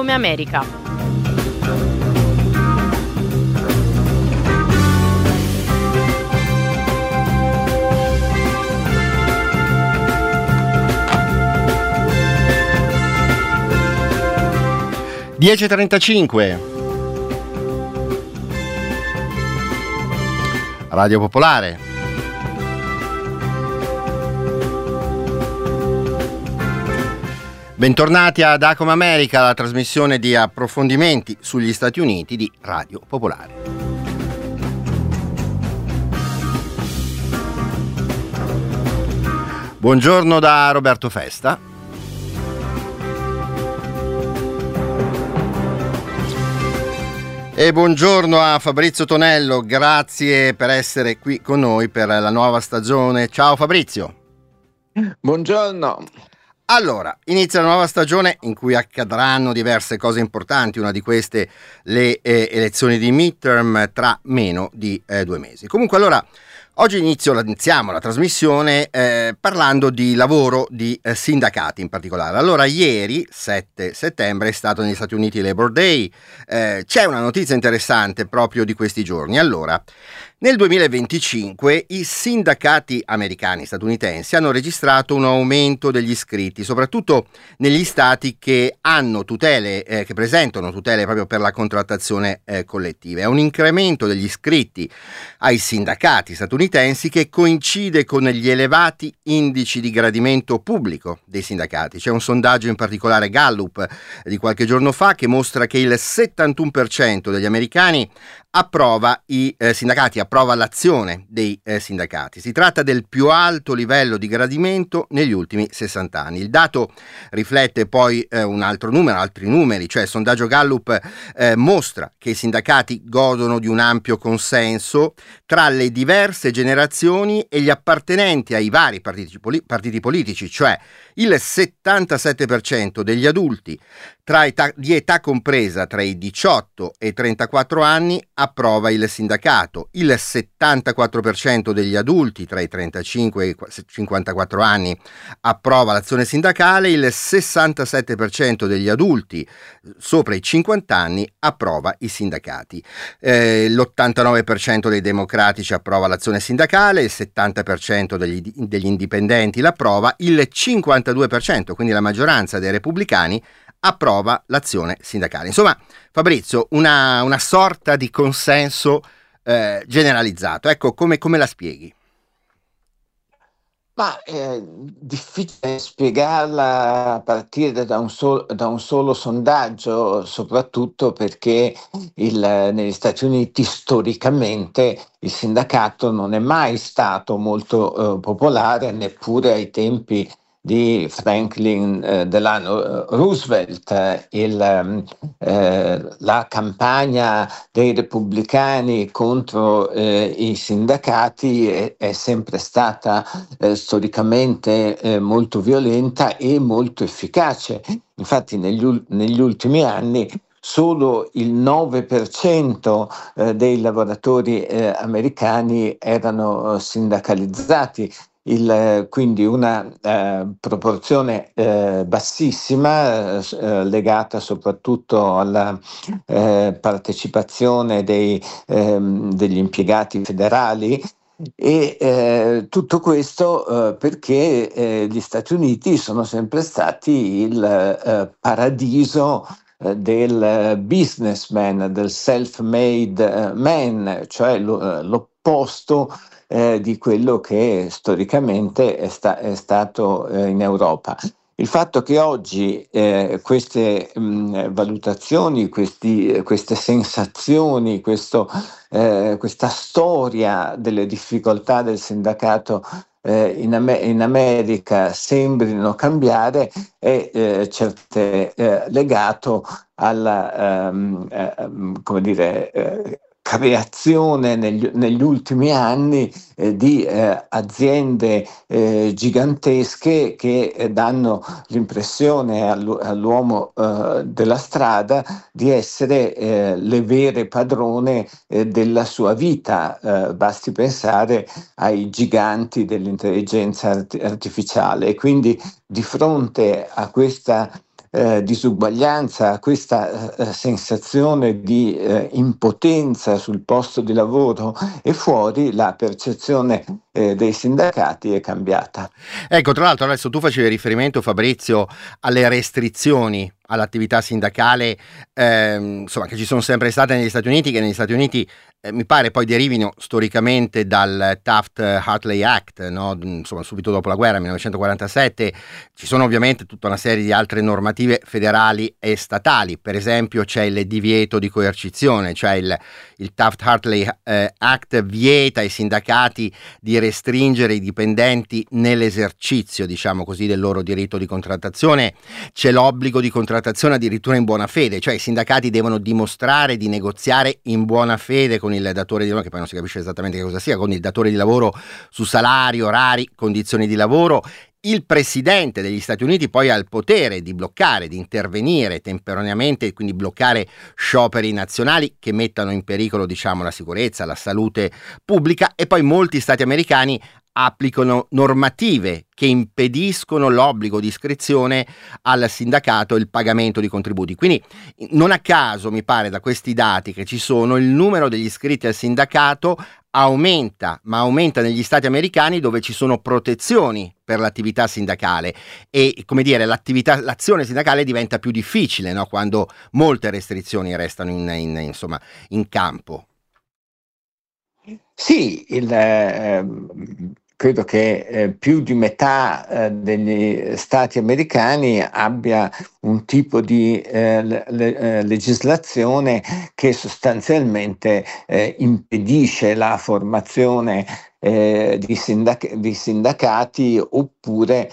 come America. Radio Popolare. Bentornati a Da Come America, la trasmissione di approfondimenti sugli Stati Uniti di Radio Popolare. Buongiorno da Roberto Festa. E buongiorno a Fabrizio Tonello, grazie per essere qui con noi per la nuova stagione. Ciao Fabrizio. Buongiorno. Allora, inizia la nuova stagione in cui accadranno diverse cose importanti, una di queste le elezioni di midterm tra meno di 2 mesi. Comunque allora, oggi iniziamo la trasmissione parlando di lavoro di sindacati in particolare. Allora, ieri, 7 settembre, è stato negli Stati Uniti Labor Day. C'è una notizia interessante proprio di questi giorni. Allora, nel 2025 i sindacati americani statunitensi hanno registrato un aumento degli iscritti, soprattutto negli stati che hanno tutele, che presentano tutele proprio per la contrattazione collettiva. È un incremento degli iscritti ai sindacati statunitensi che coincide con gli elevati indici di gradimento pubblico dei sindacati. C'è un sondaggio in particolare Gallup di qualche giorno fa che mostra che il 71% degli americani approva i sindacati, approva l'azione dei sindacati. Si tratta del più alto livello di gradimento negli ultimi 60 anni. Il dato riflette poi altri numeri, cioè il sondaggio Gallup mostra che i sindacati godono di un ampio consenso tra le diverse generazioni e gli appartenenti ai vari partiti politici, cioè il 77% degli adulti di età compresa tra i 18 e i 34 anni approva il sindacato, il 74% degli adulti tra i 35 e i 54 anni approva l'azione sindacale, il 67% degli adulti sopra i 50 anni approva i sindacati, l'89% dei democratici approva l'azione sindacale, il 70% degli indipendenti l'approva, il 52%, quindi la maggioranza dei repubblicani, approva l'azione sindacale. Insomma, Fabrizio, una sorta di consenso generalizzato. Ecco, come la spieghi? Ma è difficile spiegarla a partire da un solo sondaggio, soprattutto perché negli Stati Uniti storicamente il sindacato non è mai stato molto popolare, neppure ai tempi di Franklin Delano Roosevelt. La campagna dei repubblicani contro i sindacati è sempre stata storicamente molto violenta e molto efficace. Infatti negli ultimi anni solo il 9% dei lavoratori americani erano sindacalizzati. Quindi una proporzione bassissima, legata soprattutto alla partecipazione degli impiegati federali, e tutto questo perché gli Stati Uniti sono sempre stati il paradiso del businessman, del self-made man, cioè l'opposto di quello che storicamente è stato in Europa. Il fatto che oggi queste valutazioni, queste sensazioni, questa storia delle difficoltà del sindacato in America sembrino cambiare è legato alla creazione negli ultimi anni di aziende gigantesche che danno l'impressione all'uomo della strada di essere le vere padrone della sua vita. Basti pensare ai giganti dell'intelligenza artificiale. E quindi di fronte a questa disuguaglianza, questa sensazione di impotenza sul posto di lavoro e fuori, la percezione dei sindacati è cambiata. Ecco, tra l'altro adesso tu facevi riferimento, Fabrizio, alle restrizioni all'attività sindacale, insomma, che ci sono sempre state negli Stati Uniti, che negli Stati Uniti mi pare poi derivino storicamente dal Taft-Hartley Act, no? Insomma, subito dopo la guerra, 1947. Ci sono ovviamente tutta una serie di altre normative federali e statali, per esempio c'è il divieto di coercizione, cioè il Taft-Hartley Act vieta ai sindacati di restringere i dipendenti nell'esercizio, diciamo così, del loro diritto di contrattazione. C'è l'obbligo di contrattazione addirittura in buona fede, cioè i sindacati devono dimostrare di negoziare in buona fede con il datore di lavoro, che poi non si capisce esattamente che cosa sia, con il datore di lavoro su salari, orari, condizioni di lavoro. Il presidente degli Stati Uniti poi ha il potere di bloccare, di intervenire temporaneamente, quindi bloccare scioperi nazionali che mettano in pericolo, diciamo, la sicurezza, la salute pubblica, e poi molti stati americani applicano normative che impediscono l'obbligo di iscrizione al sindacato e il pagamento di contributi. Quindi non a caso, mi pare, da questi dati che ci sono, il numero degli iscritti al sindacato aumenta, ma aumenta negli stati americani dove ci sono protezioni per l'attività sindacale e, come dire, l'azione sindacale diventa più difficile, no? Quando molte restrizioni restano insomma, in campo. Sì, credo che più di metà degli stati americani abbia un tipo di legislazione che sostanzialmente impedisce la formazione di sindacati, oppure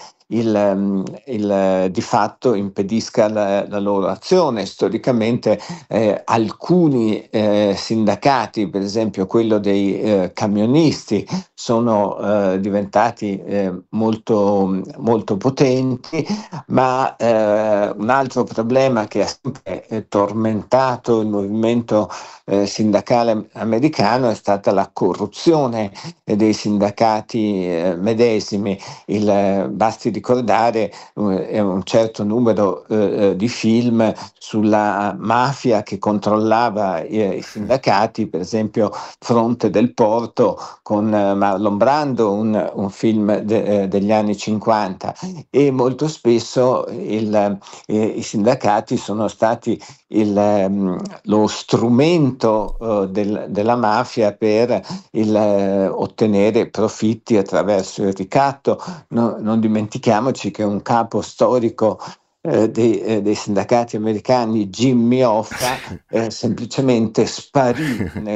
di fatto impedisca la loro azione. Storicamente alcuni sindacati, per esempio quello dei camionisti, sono diventati molto, molto potenti, ma un altro problema che ha sempre tormentato il movimento sindacale americano è stata la corruzione dei sindacati medesimi. Basti ricordare un certo numero di film sulla mafia che controllava i sindacati, per esempio Fronte del Porto con Marlon Brando, un film degli anni 50, e molto spesso i sindacati sono stati lo strumento della mafia per ottenere profitti attraverso il ricatto. Non dimentichiamoci che un capo storico dei sindacati americani, Jimmy Hoffa, semplicemente sparì nel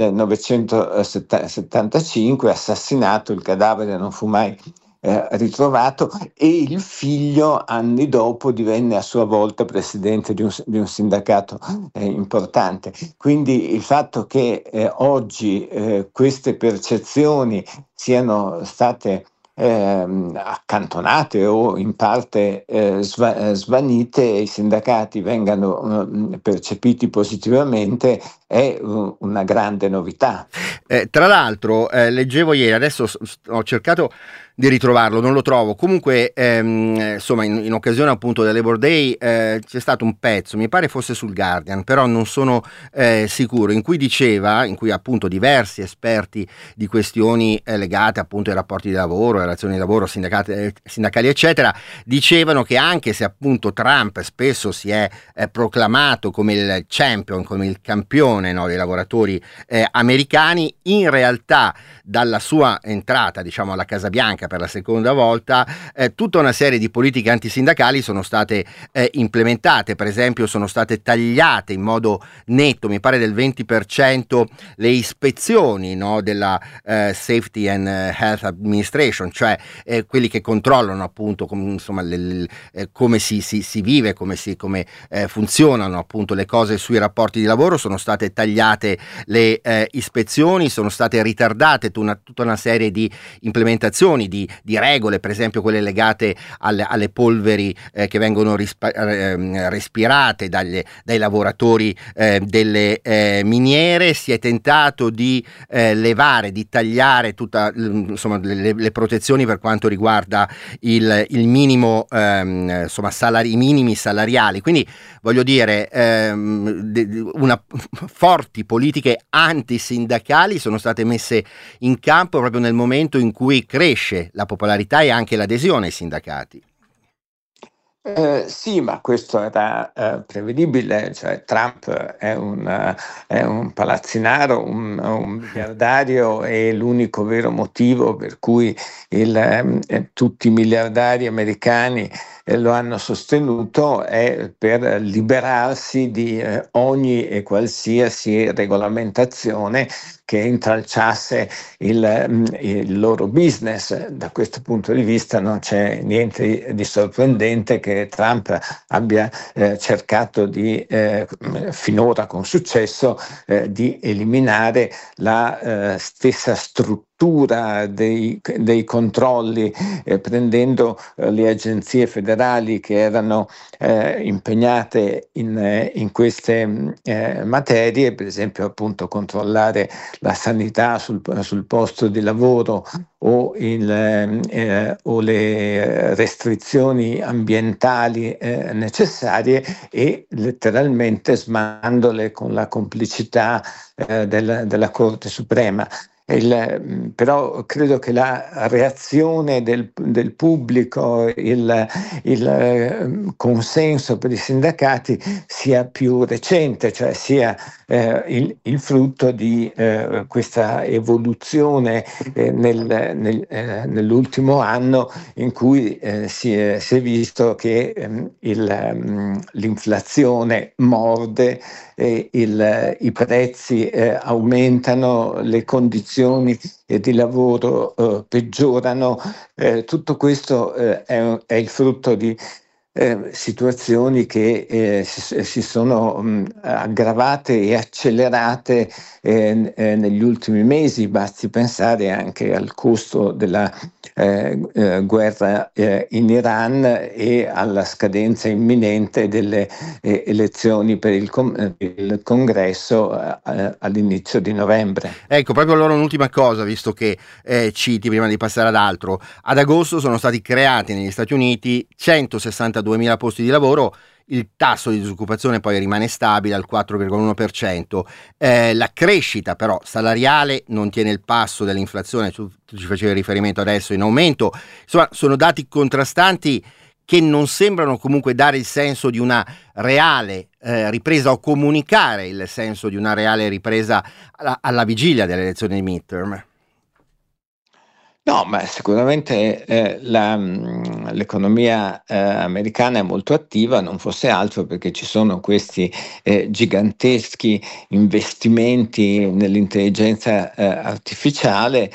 1975, assassinato, il cadavere non fu mai ritrovato, e il figlio anni dopo divenne a sua volta presidente di un sindacato importante. Quindi il fatto che oggi queste percezioni siano state accantonate o in parte svanite e i sindacati vengano percepiti positivamente è una grande novità. Tra l'altro leggevo ieri, adesso ho cercato di ritrovarlo, non lo trovo, comunque insomma in occasione appunto del Labor Day c'è stato un pezzo, mi pare fosse sul Guardian, però non sono sicuro, in cui appunto diversi esperti di questioni legate appunto ai rapporti di lavoro, alle relazioni di lavoro, sindacali eccetera, dicevano che anche se appunto Trump spesso si è proclamato come il champion, come il campione, no, dei lavoratori americani, in realtà dalla sua entrata, diciamo, alla Casa Bianca per la seconda volta, tutta una serie di politiche antisindacali sono state implementate. Per esempio sono state tagliate in modo netto, mi pare del 20%, le ispezioni, no, della Safety and Health Administration, cioè quelli che controllano appunto insomma come si vive, come funzionano appunto le cose sui rapporti di lavoro, sono state state tagliate le ispezioni, sono state ritardate tutta una serie di implementazioni di regole, per esempio quelle legate alle polveri che vengono respirate dai lavoratori delle miniere. Si è tentato di levare, di tagliare insomma, le protezioni per quanto riguarda il minimo, insomma, i minimi salariali. Quindi voglio dire, forti politiche antisindacali sono state messe in campo proprio nel momento in cui cresce la popolarità e anche l'adesione ai sindacati. Sì, ma questo era prevedibile, cioè Trump è un palazzinaro, un miliardario, e l'unico vero motivo per cui tutti i miliardari americani lo hanno sostenuto è per liberarsi di ogni e qualsiasi regolamentazione che intralciasse il loro business. Da questo punto di vista non c'è niente di sorprendente che Trump abbia cercato finora con successo, di eliminare la stessa struttura dei controlli, prendendo le agenzie federali che erano impegnate in queste materie, per esempio appunto controllare la sanità sul posto di lavoro o le restrizioni ambientali necessarie, e letteralmente smandole con la complicità della Corte Suprema. Però credo che la reazione del pubblico, il consenso per i sindacati sia più recente, cioè sia il frutto di questa evoluzione nell'ultimo anno, in cui si è visto che l'inflazione morde, i prezzi aumentano, le condizioni di lavoro peggiorano. Tutto questo è il frutto di situazioni che si sono aggravate e accelerate negli ultimi mesi. Basti pensare anche al costo della guerra in Iran e alla scadenza imminente delle elezioni per il congresso all'inizio di novembre. Ecco, proprio allora un'ultima cosa, visto che citi prima di passare ad altro. Ad agosto sono stati creati negli Stati Uniti 162.000 posti di lavoro. Il tasso di disoccupazione poi rimane stabile al 4,1%. La crescita però salariale non tiene il passo dell'inflazione, tu ci facevi riferimento adesso, in aumento. Insomma, sono dati contrastanti che non sembrano comunque dare il senso di una reale ripresa, o comunicare il senso di una reale ripresa alla vigilia delle elezioni di midterm. No, ma sicuramente l'economia americana è molto attiva, non fosse altro perché ci sono questi giganteschi investimenti nell'intelligenza artificiale,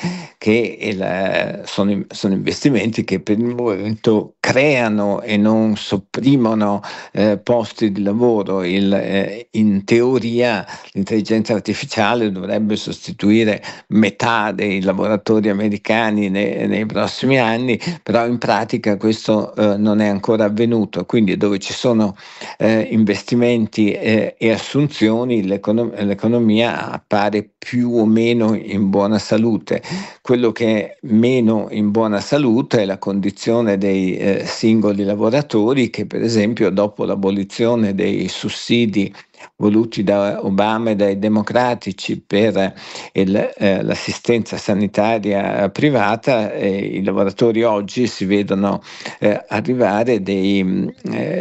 che sono investimenti che per il momento creano e non sopprimono posti di lavoro. In teoria l'intelligenza artificiale dovrebbe sostituire metà dei lavoratori americani nei prossimi anni, però in pratica questo non è ancora avvenuto. Quindi dove ci sono investimenti e assunzioni, l'economia appare più o meno in buona salute. Quello che è meno in buona salute è la condizione dei singoli lavoratori, che per esempio dopo l'abolizione dei sussidi voluti da Obama e dai democratici per l'assistenza sanitaria privata, i lavoratori oggi si vedono arrivare delle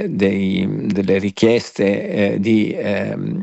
richieste di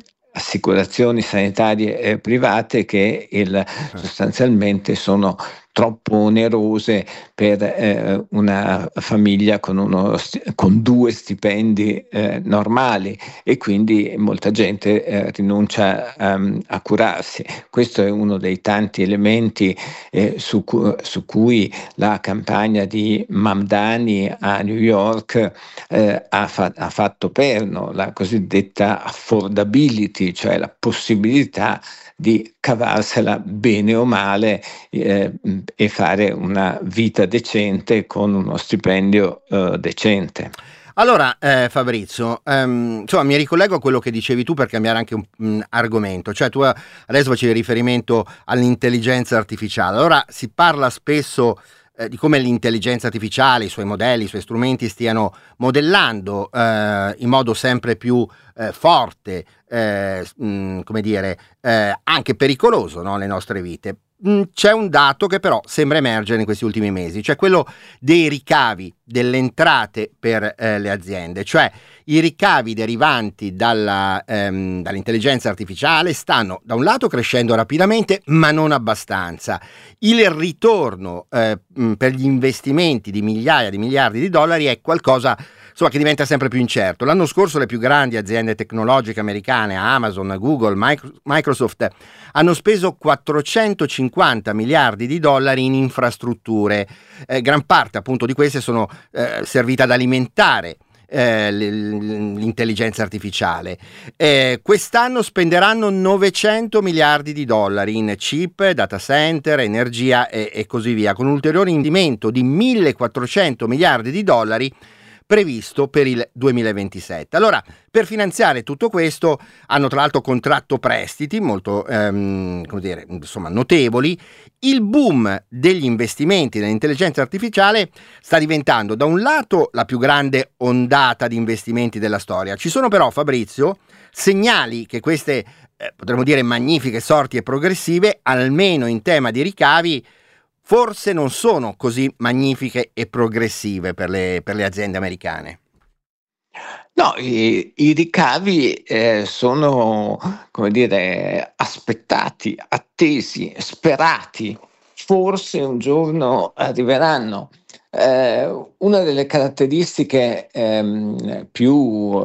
assicurazioni sanitarie private che sostanzialmente sono troppo onerose per una famiglia con due stipendi normali, e quindi molta gente rinuncia a curarsi. Questo è uno dei tanti elementi su cui la campagna di Mamdani a New York ha fatto perno, la cosiddetta affordability, cioè la possibilità di cavarsela bene o male e fare una vita decente con uno stipendio decente. Allora, Fabrizio, insomma, mi ricollego a quello che dicevi tu per cambiare anche un argomento, cioè tu adesso facevi riferimento all'intelligenza artificiale. Allora, si parla spesso di come l'intelligenza artificiale, i suoi modelli, i suoi strumenti stiano modellando in modo sempre più forte, come dire, anche pericoloso, no, le nostre vite. C'è un dato che però sembra emergere in questi ultimi mesi, cioè quello dei ricavi, delle entrate per le aziende, cioè i ricavi derivanti dall'intelligenza artificiale stanno da un lato crescendo rapidamente, ma non abbastanza. Il ritorno per gli investimenti di migliaia di miliardi di dollari è qualcosa, insomma, che diventa sempre più incerto. L'anno scorso le più grandi aziende tecnologiche americane, Amazon, Google, Microsoft, hanno speso 450 miliardi di dollari in infrastrutture. Gran parte appunto di queste sono servite ad alimentare l'intelligenza artificiale. Quest'anno spenderanno 900 miliardi di dollari in chip, data center, energia e così via, con un ulteriore investimento di 1400 miliardi di dollari previsto per il 2027. Allora, per finanziare tutto questo hanno tra l'altro contratto prestiti molto come dire, insomma, notevoli. Il boom degli investimenti nell'intelligenza artificiale sta diventando da un lato la più grande ondata di investimenti della storia. Ci sono però, Fabrizio, segnali che queste potremmo dire magnifiche sorti e progressive, almeno in tema di ricavi, forse non sono così magnifiche e progressive per le aziende americane. No, i ricavi sono, come dire, aspettati, attesi, sperati, forse un giorno arriveranno. Una delle caratteristiche più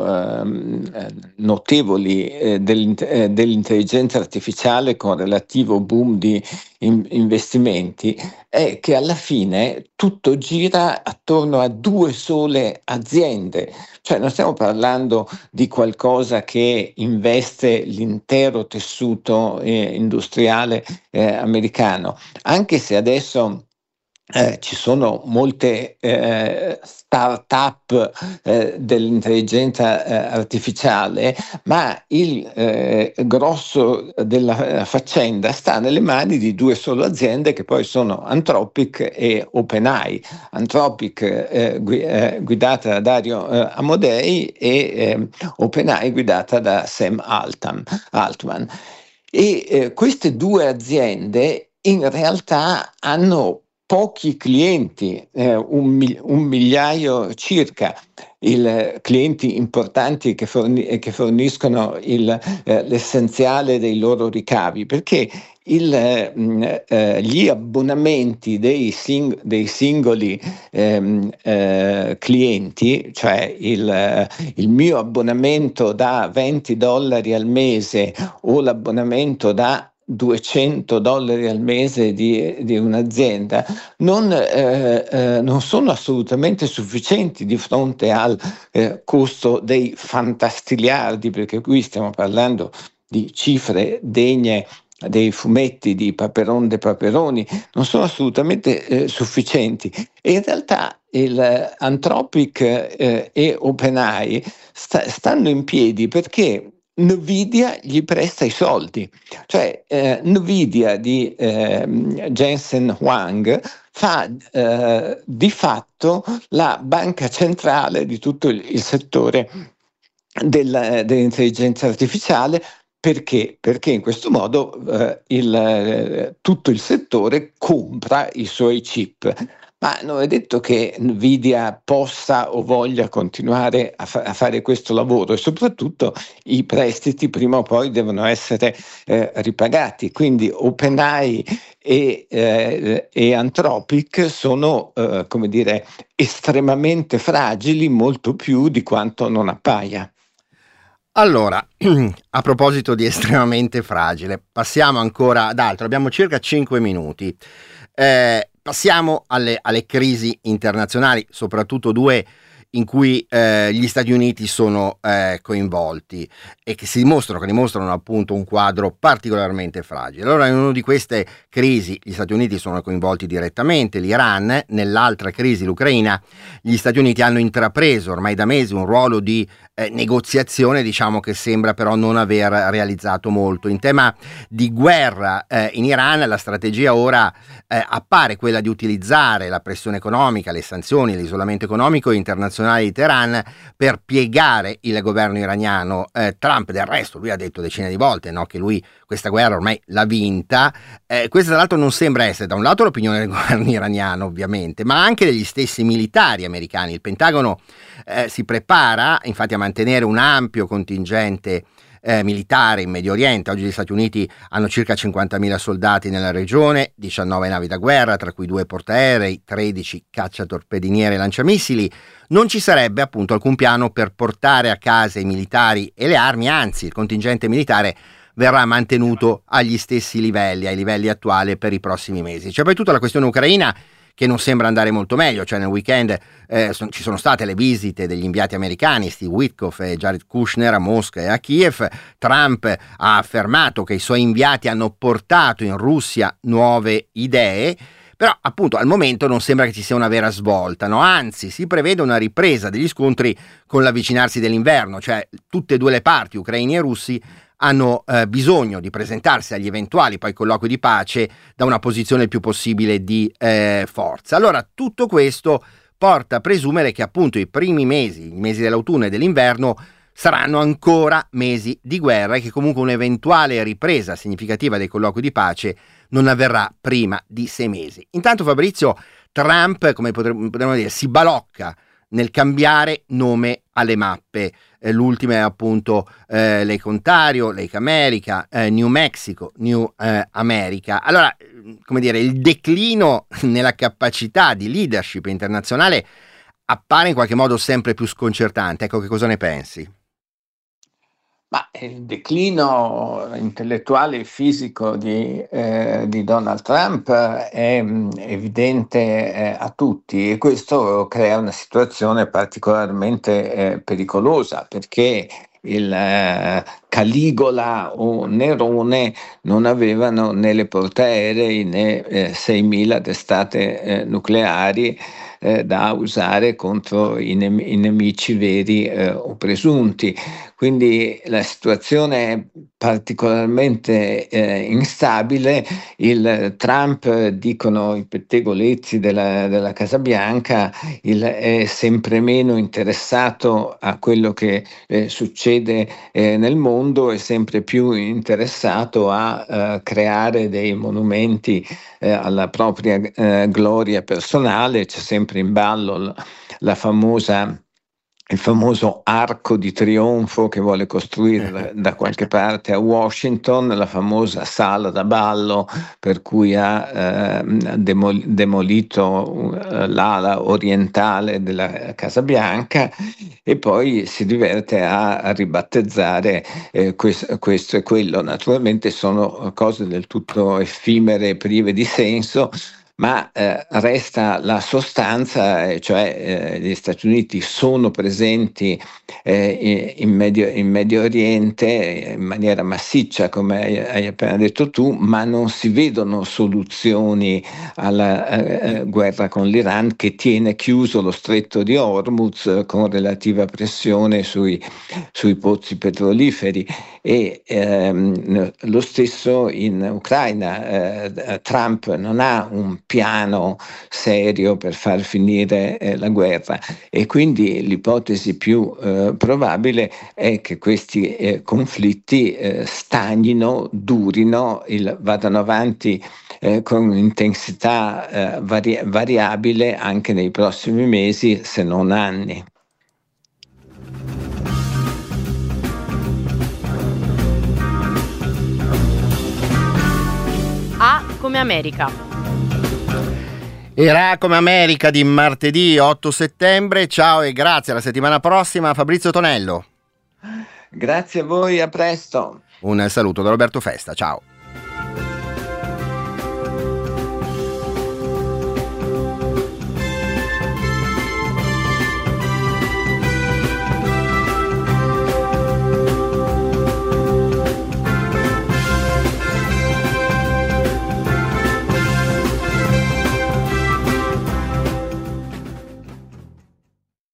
notevoli dell'intelligenza artificiale con relativo boom di investimenti è che alla fine tutto gira attorno a due sole aziende, cioè non stiamo parlando di qualcosa che investe l'intero tessuto industriale americano, anche se adesso ci sono molte start-up dell'intelligenza artificiale, ma il grosso della faccenda sta nelle mani di due solo aziende, che poi sono Anthropic e OpenAI. Anthropic guidata da Dario Amodei e OpenAI guidata da Sam Altman. E queste due aziende in realtà hanno pochi clienti, un migliaio circa, clienti importanti che forniscono l'essenziale dei loro ricavi, perché gli abbonamenti dei singoli clienti, cioè il mio abbonamento da $20 al mese o l'abbonamento da $200 al mese di un'azienda non sono assolutamente sufficienti di fronte al costo dei fantastiliardi, perché qui stiamo parlando di cifre degne dei fumetti di Paperon de Paperoni, non sono assolutamente sufficienti. E in realtà Anthropic e OpenAI stanno in piedi perché Nvidia gli presta i soldi, cioè Nvidia di Jensen Huang fa di fatto la banca centrale di tutto il settore dell'intelligenza artificiale. Perché? Perché in questo modo tutto il settore compra i suoi chip. Ma non è detto che Nvidia possa o voglia continuare a fare questo lavoro, e soprattutto i prestiti prima o poi devono essere ripagati. Quindi OpenAI e Anthropic sono, come dire, estremamente fragili, molto più di quanto non appaia. Allora, a proposito di estremamente fragile, passiamo ancora ad altro, abbiamo circa 5 minuti. Passiamo alle crisi internazionali, soprattutto due in cui gli Stati Uniti sono coinvolti e che dimostrano appunto un quadro particolarmente fragile. Allora, in una di queste crisi gli Stati Uniti sono coinvolti direttamente, l'Iran; nell'altra crisi, l'Ucraina, gli Stati Uniti hanno intrapreso ormai da mesi un ruolo di negoziazione, diciamo, che sembra però non aver realizzato molto. In tema di guerra in Iran, la strategia ora appare quella di utilizzare la pressione economica, le sanzioni, l'isolamento economico internazionale di Teheran per piegare il governo iraniano. Trump, del resto, lui ha detto decine di volte, no, che lui questa guerra ormai l'ha vinta. Questa, tra l'altro, non sembra essere da un lato l'opinione del governo iraniano, ovviamente, ma anche degli stessi militari americani. Il Pentagono si prepara infatti a mantenere un ampio contingente militare in Medio Oriente. Oggi gli Stati Uniti hanno circa 50.000 soldati nella regione, 19 navi da guerra, tra cui 2 portaerei, 13 cacciatorpediniere e lanciamissili. Non ci sarebbe appunto alcun piano per portare a casa i militari e le armi, anzi il contingente militare verrà mantenuto agli stessi livelli, ai livelli attuali, per i prossimi mesi. C'è poi tutta la questione ucraina, che non sembra andare molto meglio. Cioè, nel weekend ci sono state le visite degli inviati americani Steve Witkoff e Jared Kushner a Mosca e a Kiev. Trump ha affermato che i suoi inviati hanno portato in Russia nuove idee, però appunto al momento non sembra che ci sia una vera svolta, no? Anzi, si prevede una ripresa degli scontri con l'avvicinarsi dell'inverno. Cioè, tutte e due le parti, ucraini e russi, hanno bisogno di presentarsi agli eventuali poi colloqui di pace da una posizione il più possibile di forza. Allora, tutto questo porta a presumere che appunto i primi mesi, i mesi dell'autunno e dell'inverno, saranno ancora mesi di guerra e che comunque un'eventuale ripresa significativa dei colloqui di pace non avverrà prima di 6 mesi. Intanto, Fabrizio, Trump, come potremmo dire, si balocca nel cambiare nome alle mappe. L'ultima è appunto Lake Ontario, Lake America, New Mexico, New America. Allora, come dire, il declino nella capacità di leadership internazionale appare in qualche modo sempre più sconcertante. Ecco, che cosa ne pensi? Ma il declino intellettuale e fisico di Donald Trump è evidente a tutti, e questo crea una situazione particolarmente pericolosa, perché il Caligola o Nerone non avevano né le portaerei né 6.000 testate nucleari da usare contro i nemici veri o presunti. Quindi la situazione è particolarmente instabile. Il Trump, dicono i pettegolezzi della Casa Bianca, è sempre meno interessato a quello che succede nel mondo, è sempre più interessato a creare dei monumenti alla propria gloria personale. C'è sempre in ballo il famoso arco di trionfo che vuole costruire da qualche parte a Washington, la famosa sala da ballo per cui ha demolito l'ala orientale della Casa Bianca, e poi si diverte a ribattezzare questo e quello. Naturalmente sono cose del tutto effimere e prive di senso, ma resta la sostanza, cioè gli Stati Uniti sono presenti in Medio Oriente in maniera massiccia, come hai appena detto tu, ma non si vedono soluzioni alla guerra con l'Iran, che tiene chiuso lo stretto di Hormuz con relativa pressione sui pozzi petroliferi, e lo stesso in Ucraina. Trump non ha un piano serio per far finire la guerra, e quindi l'ipotesi più probabile è che questi conflitti stagnino, durino, vadano avanti con intensità variabile anche nei prossimi mesi, se non anni. Ha come America. Era come America di martedì 8 settembre. Ciao e grazie, alla settimana prossima. Fabrizio Tonello. Grazie a voi, a presto. Un saluto da Roberto Festa, ciao.